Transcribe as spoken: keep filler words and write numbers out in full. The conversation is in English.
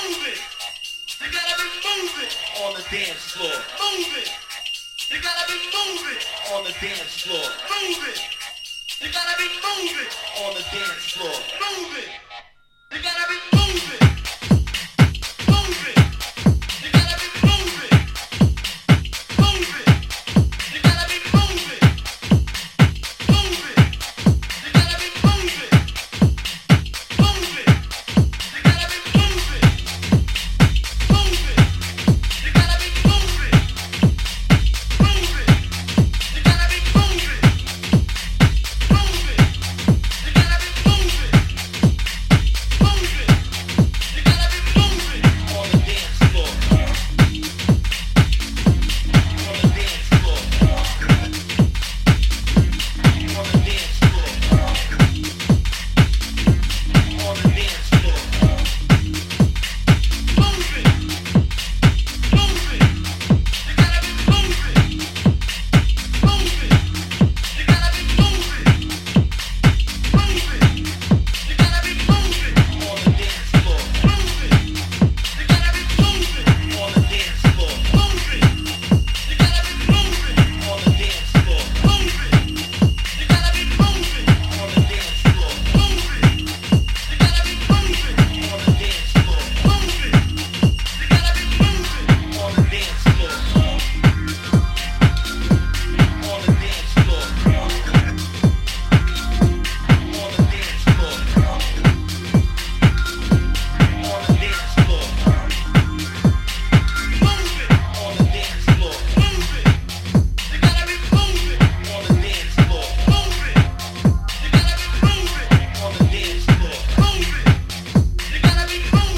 moving. You gotta be moving on the dance floor. Moving. You gotta be moving on the dance floor. Moving. You gotta be moving on the dance floor. Moving. You gotta be moving.